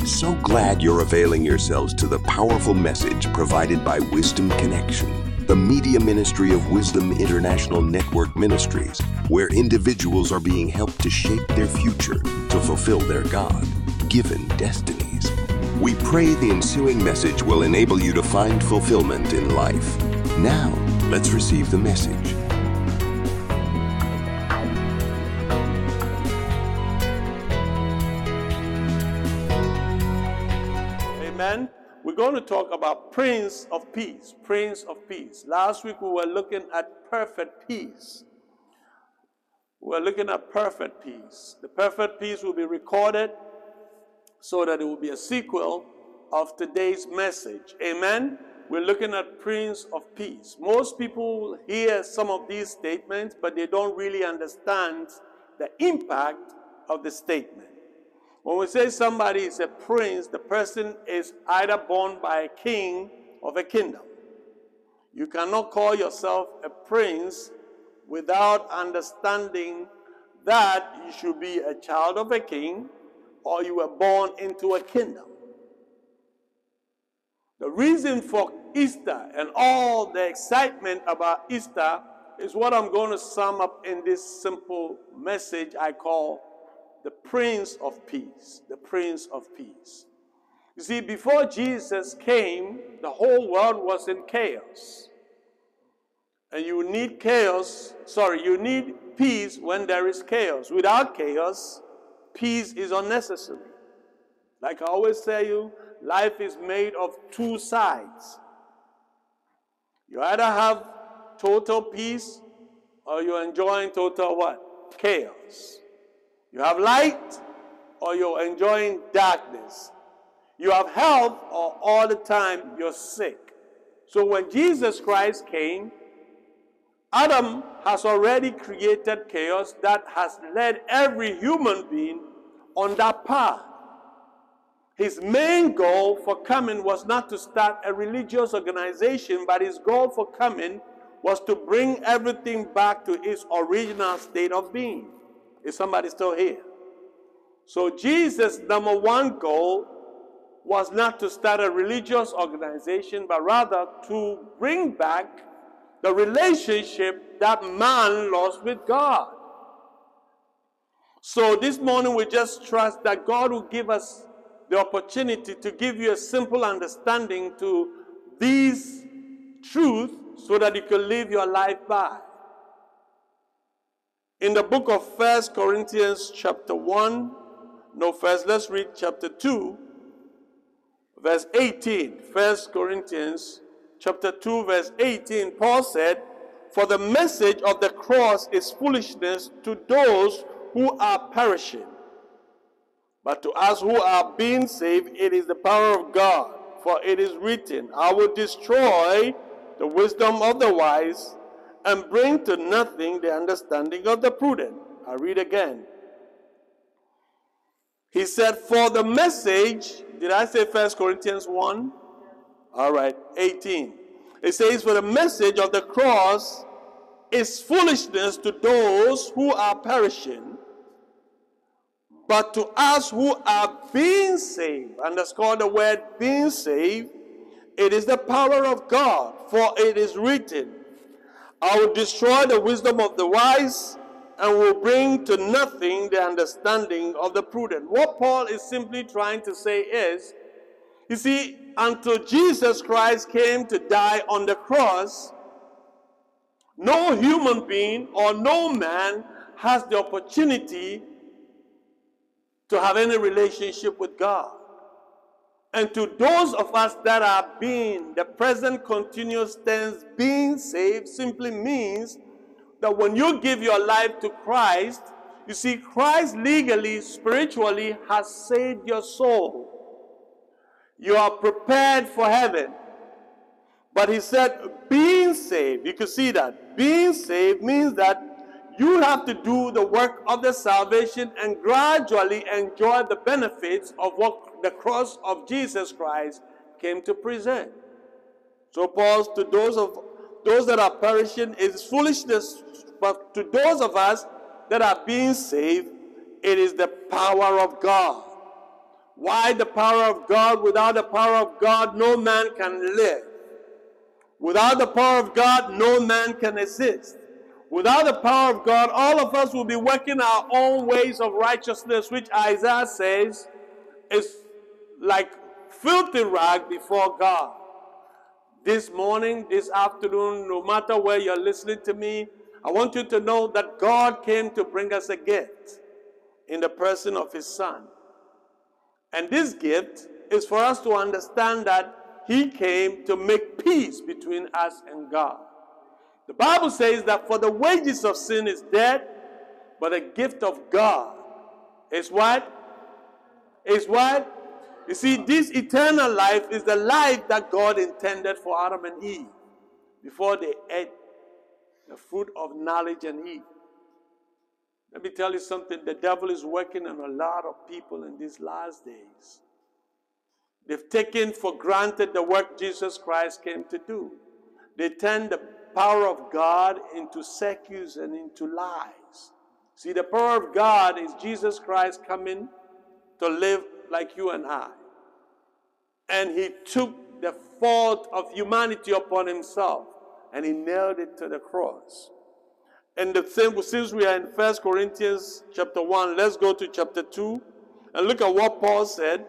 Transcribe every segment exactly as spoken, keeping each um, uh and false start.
so glad you're availing yourselves to the powerful message provided by Wisdom Connection, the media ministry of Wisdom International Network Ministries, where individuals are being helped to shape their future to fulfill their God-given destinies. We pray the ensuing message will enable you to find fulfillment in life. Now, let's receive the message. Amen. We're going to talk about Prince of Peace. Prince of Peace. Last week we were looking at perfect peace. We were looking at perfect peace. The perfect peace will be recorded so that it will be a sequel of today's message. Amen. We're looking at Prince of Peace. Most people hear some of these statements, but they don't really understand the impact of the statement. When we say somebody is a prince, the person is either born by a king of a kingdom. You cannot call yourself a prince without understanding that you should be a child of a king or you were born into a kingdom. The reason for Easter and all the excitement about Easter is what I'm going to sum up in this simple message I call the Prince of Peace. The Prince of Peace. You see, before Jesus came, the whole world was in chaos. And you need chaos, sorry, you need peace when there is chaos. Without chaos, peace is unnecessary. Like I always tell you, life is made of two sides. You either have total peace or you're enjoying total what? Chaos. You have light or you're enjoying darkness. You have health or all the time you're sick. So when Jesus Christ came, Adam has already created chaos that has led every human being on that path. His main goal for coming was not to start a religious organization, but his goal for coming was to bring everything back to its original state of being. Is somebody still here? So Jesus' number one goal was not to start a religious organization, but rather to bring back the relationship that man lost with God. So this morning we just trust that God will give us the opportunity to give you a simple understanding to these truths so that you can live your life by. In the book of First Corinthians chapter one, no, first let's read chapter two, verse eighteen. First Corinthians chapter two, verse eighteen, Paul said, "For the message of the cross is foolishness to those who are perishing. But to us who are being saved, it is the power of God. For it is written, I will destroy the wisdom of the wise and bring to nothing the understanding of the prudent." I read again. He said, for the message, did I say First Corinthians one? All right, eighteen. It says, for the message of the cross is foolishness to those who are perishing, but to us who are being saved, underscore the word being saved, it is the power of God. For it is written, I will destroy the wisdom of the wise and will bring to nothing the understanding of the prudent. What Paul is simply trying to say is, you see, until Jesus Christ came to die on the cross, no human being or no man has the opportunity to have any relationship with God. And to those of us that are being, the present continuous tense, being saved, simply means that when you give your life to Christ, you see, Christ legally, spiritually has saved your soul. You are prepared for heaven. But he said, being saved, you can see that. Being saved means that you have to do the work of the salvation and gradually enjoy the benefits of what the cross of Jesus Christ came to present. So Paul, to those of those that are perishing, is foolishness, but to those of us that are being saved, it is the power of God. Why the power of God? Without the power of God, no man can live. Without the power of God, no man can exist. Without the power of God, all of us will be working our own ways of righteousness, which Isaiah says is like filthy rag before God. This morning, this afternoon, no matter where you're listening to me, I want you to know that God came to bring us a gift in the person of His Son. And this gift is for us to understand that He came to make peace between us and God. The Bible says that for the wages of sin is death, but the gift of God is what? Is what? You see, this eternal life is the life that God intended for Adam and Eve before they ate the fruit of knowledge and evil. Let me tell you something. The devil is working on a lot of people in these last days. They've taken for granted the work Jesus Christ came to do. They turn the power of God into circus and into lies. See, the power of God is Jesus Christ coming to live like you and I. And He took the fault of humanity upon Himself and He nailed it to the cross. And the same, since we are in First Corinthians chapter one, let's go to chapter two and look at what Paul said.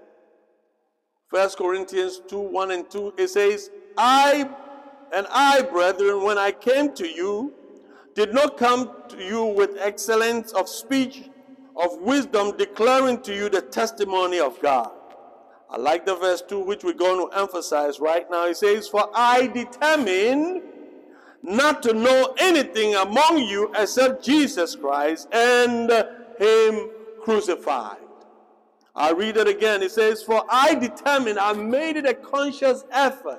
First Corinthians two, one and two, it says, I and I, brethren, when I came to you, did not come to you with excellence of speech, of wisdom, declaring to you the testimony of God. I like the verse two, which we're going to emphasize right now. It says, for I determined not to know anything among you except Jesus Christ and Him crucified. I'll read it again. It says, for I determined, I made it a conscious effort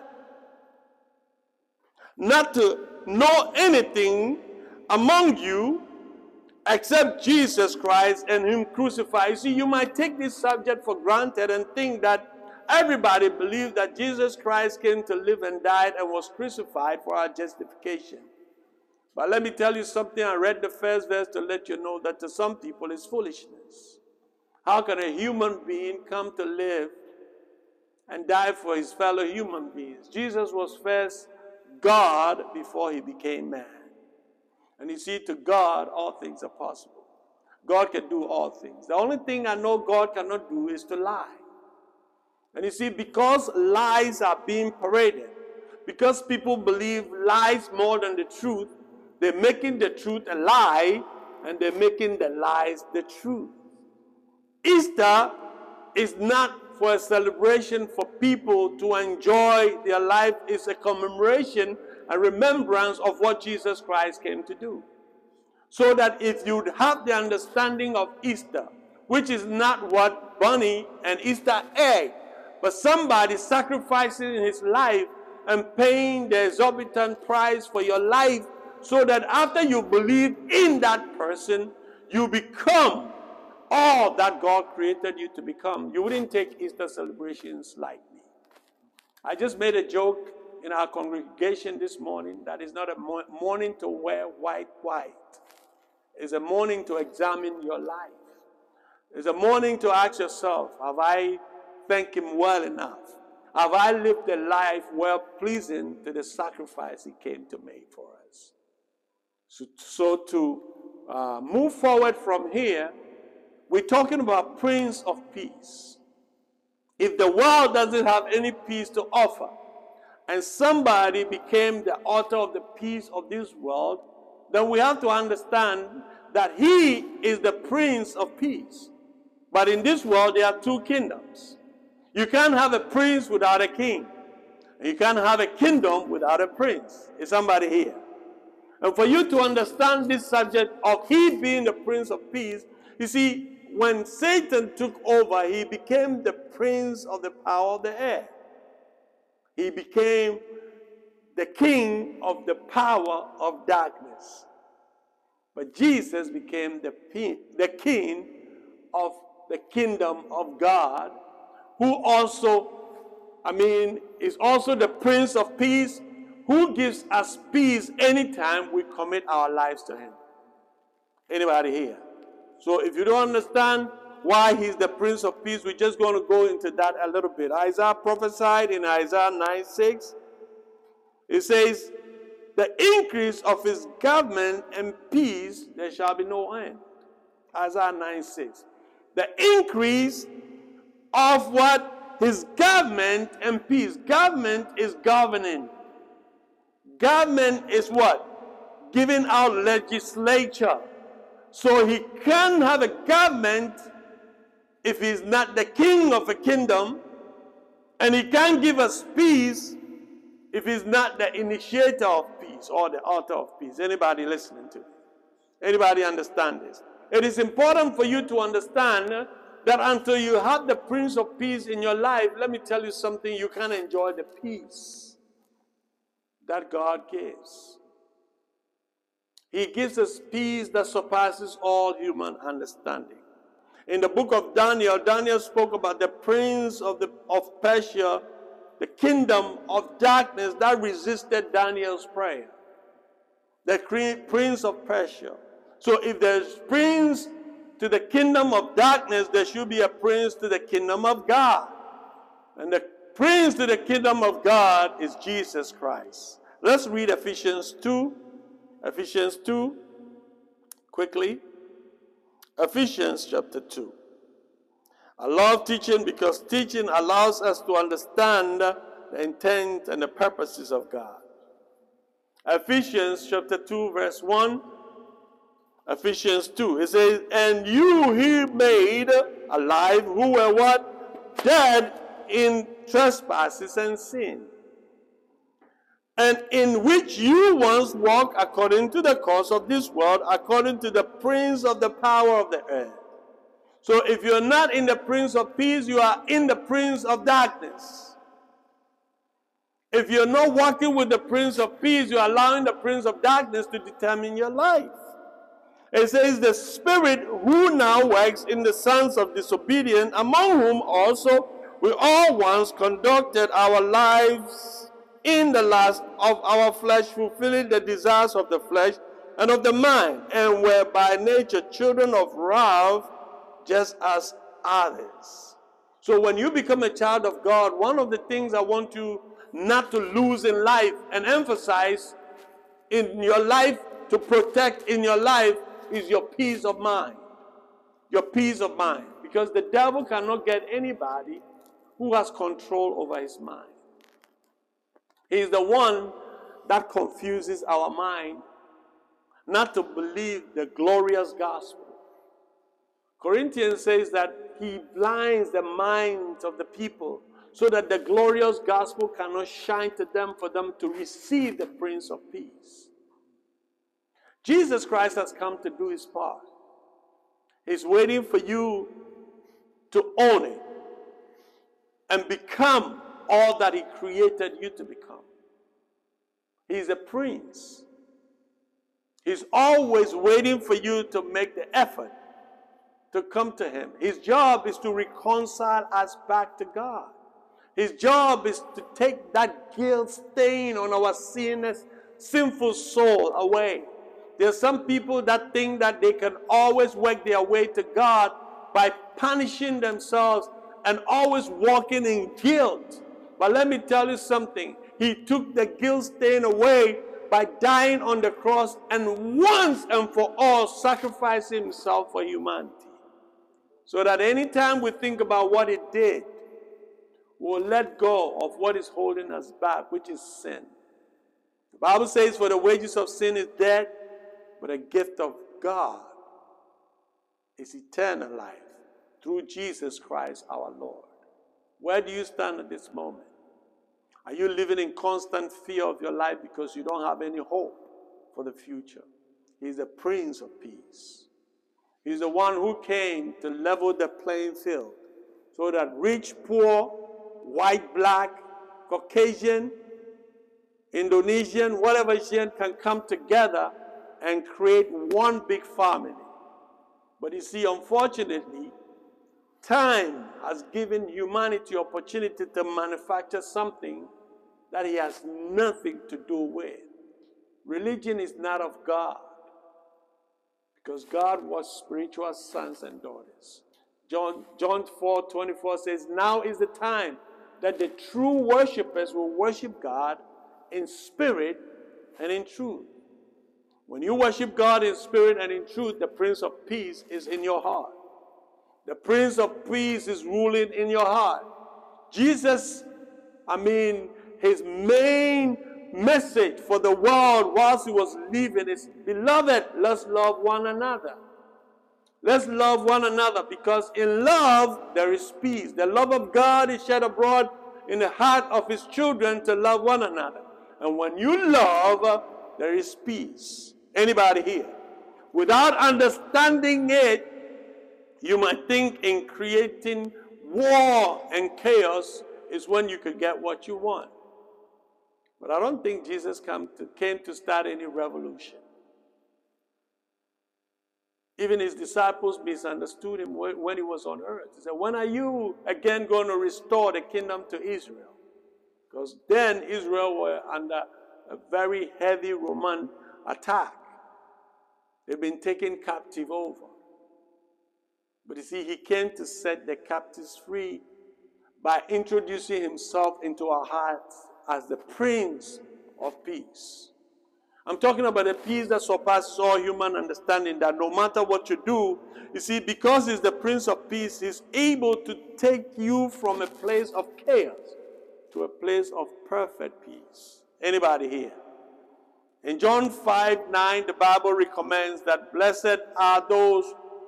not to know anything among you except Jesus Christ and Him crucified. You see, you might take this subject for granted and think that everybody believes that Jesus Christ came to live and died and was crucified for our justification. But let me tell you something. I read the first verse to let you know that to some people it's foolishness. How can a human being come to live and die for his fellow human beings? Jesus was first God before He became man. And you see, to God, all things are possible. God can do all things. The only thing I know God cannot do is to lie. And you see, because lies are being paraded, because people believe lies more than the truth, they're making the truth a lie, and they're making the lies the truth. Easter is not for a celebration for people to enjoy their life. It's a commemoration, a remembrance of what Jesus Christ came to do. So that if you'd have the understanding of Easter, which is not what bunny and Easter egg, but somebody sacrificing his life and paying the exorbitant price for your life, so that after you believe in that person, you become all that God created you to become. You wouldn't take Easter celebrations lightly. I just made a joke in our congregation this morning that is not a morning to wear white white. It's a morning to examine your life. It's a morning to ask yourself, have I thanked Him well enough? Have I lived a life well pleasing to the sacrifice He came to make for us? So, so to uh, move forward from here, we're talking about Prince of Peace. If the world doesn't have any peace to offer, and somebody became the author of the peace of this world, then we have to understand that He is the Prince of Peace. But in this world, there are two kingdoms. You can't have a prince without a king. You can't have a kingdom without a prince. Is somebody here? And for you to understand this subject of He being the Prince of Peace, you see, when Satan took over, he became the prince of the power of the air. He became the king of the power of darkness. But Jesus became the, the king of the kingdom of God, who also, I mean, is also the Prince of Peace, who gives us peace anytime we commit our lives to Him. Anybody here? So if you don't understand why he's the Prince of Peace. We're just going to go into that a little bit. Isaiah prophesied in Isaiah nine six. It says, the increase of his government and peace, there shall be no end. Isaiah nine six. The increase of what? His government and peace. Government is governing. Government is what? Giving out legislature. So he can't have a government if he's not the king of a kingdom, and he can't give us peace if he's not the initiator of peace or the author of peace. Anybody listening to me? Anybody understand this? It is important for you to understand that until you have the Prince of Peace in your life, let me tell you something, you can't enjoy the peace that God gives. He gives us peace that surpasses all human understanding. In the book of Daniel, Daniel spoke about the prince of, the, of Persia, the kingdom of darkness that resisted Daniel's prayer. The prince of Persia. So if there's prince to the kingdom of darkness, there should be a prince to the kingdom of God. And the prince to the kingdom of God is Jesus Christ. Let's read Ephesians two. Ephesians two, quickly. Ephesians chapter two. I love teaching because teaching allows us to understand the intent and the purposes of God. Ephesians chapter two, verse one. Ephesians two. It says, and you he made alive who were what? Dead in trespasses and sin. And in which you once walked according to the course of this world, according to the prince of the power of the earth. So if you're not in the Prince of Peace, you are in the Prince of Darkness. If you're not walking with the Prince of Peace, you're allowing the Prince of Darkness to determine your life. It says, the Spirit who now works in the sons of disobedience, among whom also we all once conducted our lives in the lust of our flesh, fulfilling the desires of the flesh and of the mind, and were by nature children of wrath, just as others. So when you become a child of God, one of the things I want you not to lose in life and emphasize in your life, to protect in your life, is your peace of mind. Your peace of mind. Because the devil cannot get anybody who has control over his mind. He's the one that confuses our mind not to believe the glorious gospel. Corinthians says that he blinds the minds of the people so that the glorious gospel cannot shine to them for them to receive the Prince of Peace. Jesus Christ has come to do his part. He's waiting for you to own it and become all that he created you to become. He's a prince. He's always waiting for you to make the effort to come to him. His job is to reconcile us back to God. His job is to take that guilt stain on our sinners, sinful soul away. There are some people that think that they can always work their way to God by punishing themselves and always walking in guilt. But let me tell you something. He took the guilt stain away by dying on the cross and once and for all sacrificing himself for humanity. So that anytime we think about what he did, we'll let go of what is holding us back, which is sin. The Bible says, for the wages of sin is death, but the gift of God is eternal life through Jesus Christ our Lord. Where do you stand at this moment? Are you living in constant fear of your life because you don't have any hope for the future? He's the Prince of Peace. He's the one who came to level the playing field so that rich, poor, white, black, Caucasian, Indonesian, whatever Asian can come together and create one big family. But you see, unfortunately, time has given humanity opportunity to manufacture something that he has nothing to do with. Religion is not of God, because God was spiritual sons and daughters. John, John four twenty-four says, now is the time that the true worshipers will worship God in spirit and in truth. When you worship God in spirit and in truth, the Prince of Peace is in your heart. The Prince of Peace is ruling in your heart. Jesus, I mean, his main message for the world whilst he was living is, beloved, let's love one another. Let's love one another, because in love there is peace. The love of God is shed abroad in the heart of his children to love one another. And when you love, there is peace. Anybody here? Without understanding it, you might think in creating war and chaos is when you could get what you want. But I don't think Jesus came to, came to start any revolution. Even his disciples misunderstood him when, when he was on earth. He said, when are you again going to restore the kingdom to Israel? Because then Israel were under a very heavy Roman attack. They've been taken captive over. But you see, he came to set the captives free by introducing himself into our hearts as the Prince of Peace. I'm talking about a peace that surpasses all human understanding, that no matter what you do, you see, because he's the Prince of Peace, he's able to take you from a place of chaos to a place of perfect peace. Anybody here? In John five nine, the Bible recommends that blessed are those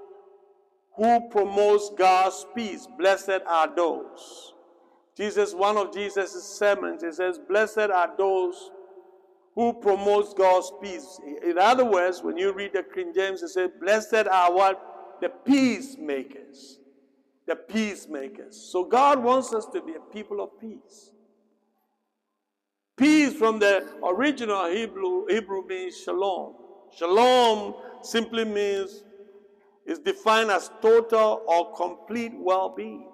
who promotes God's peace. Blessed are those. Jesus, one of Jesus' sermons, he says, blessed are those who promotes God's peace. In other words, when you read the King James, it says, blessed are what? The peacemakers. The peacemakers. So God wants us to be a people of peace. Peace from the original Hebrew, Hebrew means shalom. Shalom simply means, is defined as total or complete well-being.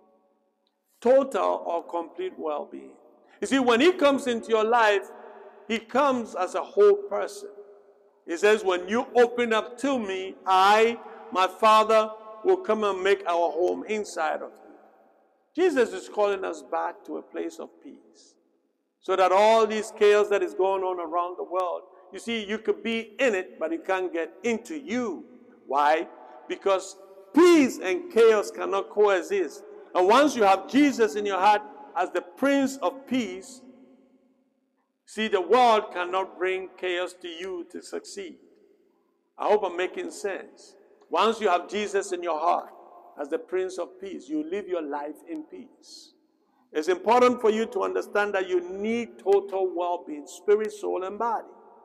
Total or complete well-being. You see, when he comes into your life, he comes as a whole person. He says, when you open up to me, I, my Father, will come and make our home inside of you. Jesus is calling us back to a place of peace. So that all this chaos that is going on around the world, you see, you could be in it, but it can't get into you. Why? Because peace and chaos cannot coexist. And once you have Jesus in your heart as the Prince of Peace, see, the world cannot bring chaos to you to succeed. I hope I'm making sense. Once you have Jesus in your heart as the Prince of Peace, you live your life in peace. It's important for you to understand that you need total well-being, spirit, soul, and body.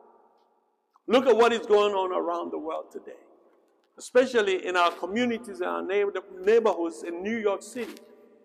Look at what is going on around the world today, especially in our communities and our neighborhoods in New York City.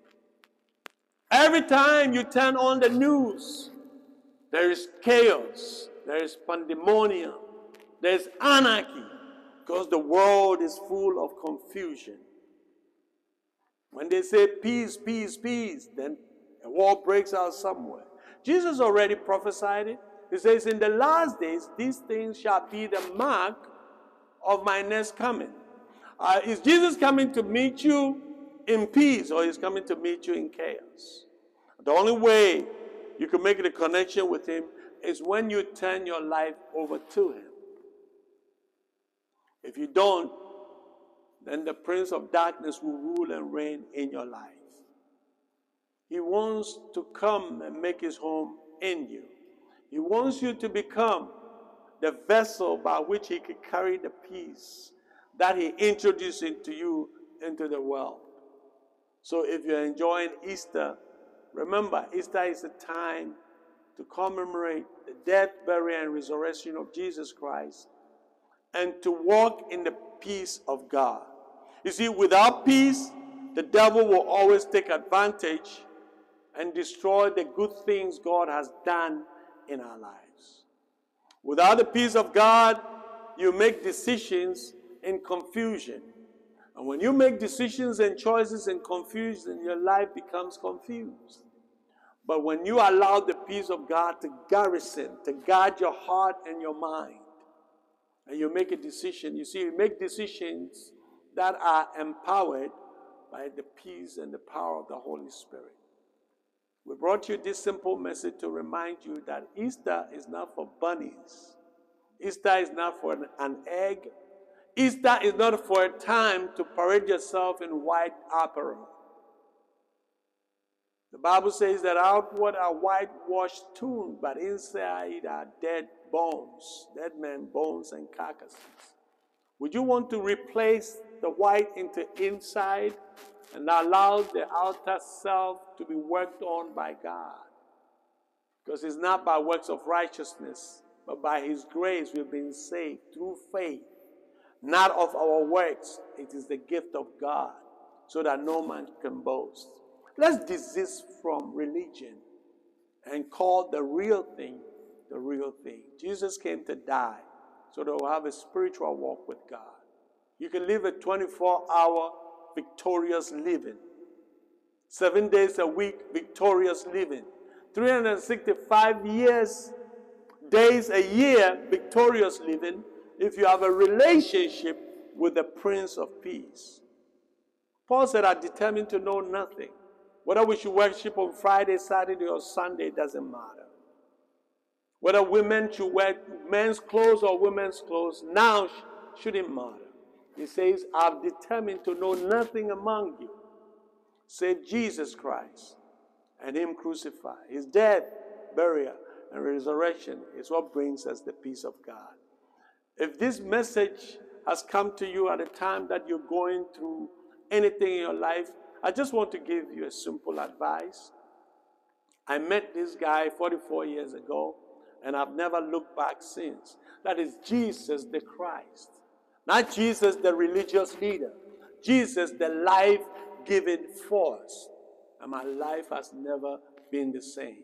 Every time you turn on the news, there is chaos, there is pandemonium, there is anarchy, because the world is full of confusion. When they say peace, peace, peace, then a war breaks out somewhere. Jesus already prophesied it. He says, in the last days, these things shall be the mark of my next coming. Uh, is Jesus coming to meet you in peace, or is he coming to meet you in chaos? The only way you can make the connection with him is when you turn your life over to him. If you don't, then the Prince of Darkness will rule and reign in your life. He wants to come and make his home in you. He wants you to become the vessel by which he can carry the peace that he introduced into you into the world. So if you're enjoying Easter, remember, Easter is a time to commemorate the death, burial, and resurrection of Jesus Christ, and to walk in the peace of God. You see, without peace, the devil will always take advantage and destroy the good things God has done in our lives. Without the peace of God, you make decisions in confusion. And when you make decisions and choices in confusion, your life becomes confused. But when you allow the peace of God to garrison, to guard your heart and your mind, and you make a decision, you see, you make decisions that are empowered by the peace and the power of the Holy Spirit. We brought you this simple message to remind you that Easter is not for bunnies. Easter is not for an, an egg. Easter is not for a time to parade yourself in white apparel. The Bible says that outward are whitewashed tombs, but inside are dead bones, dead men bones and carcasses. Would you want to replace the white into inside and allow the outer self to be worked on by God? Because it's not by works of righteousness, but by His grace we've been saved through faith, not of our works. It is the gift of God, so that no man can boast. Let's desist from religion and call the real thing the real thing. Jesus came to die so that we'll have a spiritual walk with God. You can live a twenty-four hour victorious living. Seven days a week, victorious living. three hundred sixty-five years, days a year, victorious living, if you have a relationship with the Prince of Peace. Paul said, I'm determined to know nothing. Whether we should worship on Friday, Saturday, or Sunday, doesn't matter. Whether women should wear men's clothes or women's clothes, now shouldn't matter. He says, I've determined to know nothing among you save Jesus Christ and Him crucified. His death, burial, and resurrection is what brings us the peace of God. If this message has come to you at a time that you're going through anything in your life, I just want to give you a simple advice. I met this guy forty-four years ago, and I've never looked back since. That is Jesus the Christ. Not Jesus the religious leader. Jesus the life-giving force. And my life has never been the same.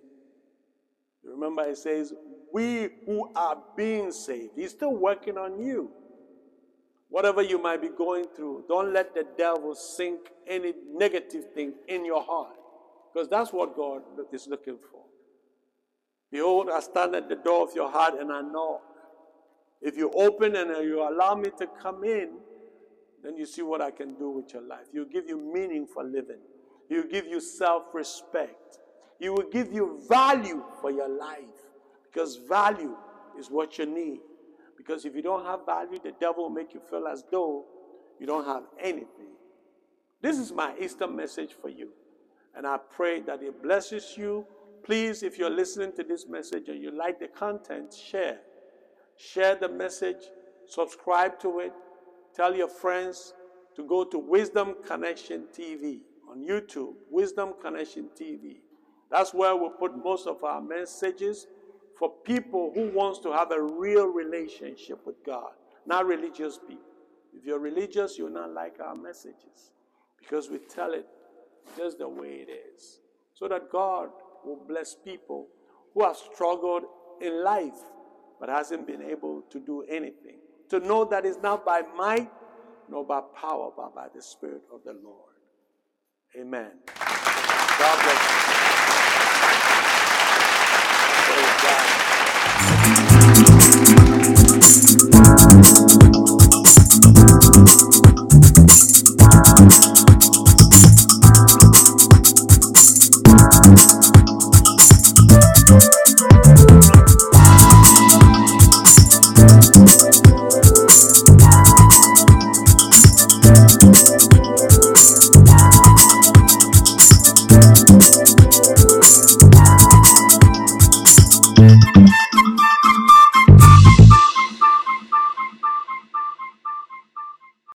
You remember it says, we who are being saved. He's still working on you. Whatever you might be going through, don't let the devil sink any negative thing in your heart. Because that's what God is looking for. Behold, I stand at the door of your heart and I knock. If you open and you allow me to come in, then you see what I can do with your life. He'll give you meaning for living. He'll give you self-respect. He will give you value for your life. Because value is what you need. Because if you don't have value, the devil will make you feel as though you don't have anything. This is my Easter message for you. And I pray that it blesses you. Please, if you're listening to this message and you like the content, share. Share the message. Subscribe to it. Tell your friends to go to Wisdom Connection T V on YouTube. Wisdom Connection T V. That's where we put most of our messages for people who wants to have a real relationship with God, not religious people. If you're religious, you'll not like our messages because we tell it just the way it is, so that God will bless people who have struggled in life but hasn't been able to do anything. To know that it's not by might nor by power, but by the Spirit of the Lord. Amen. God bless you. Praise God.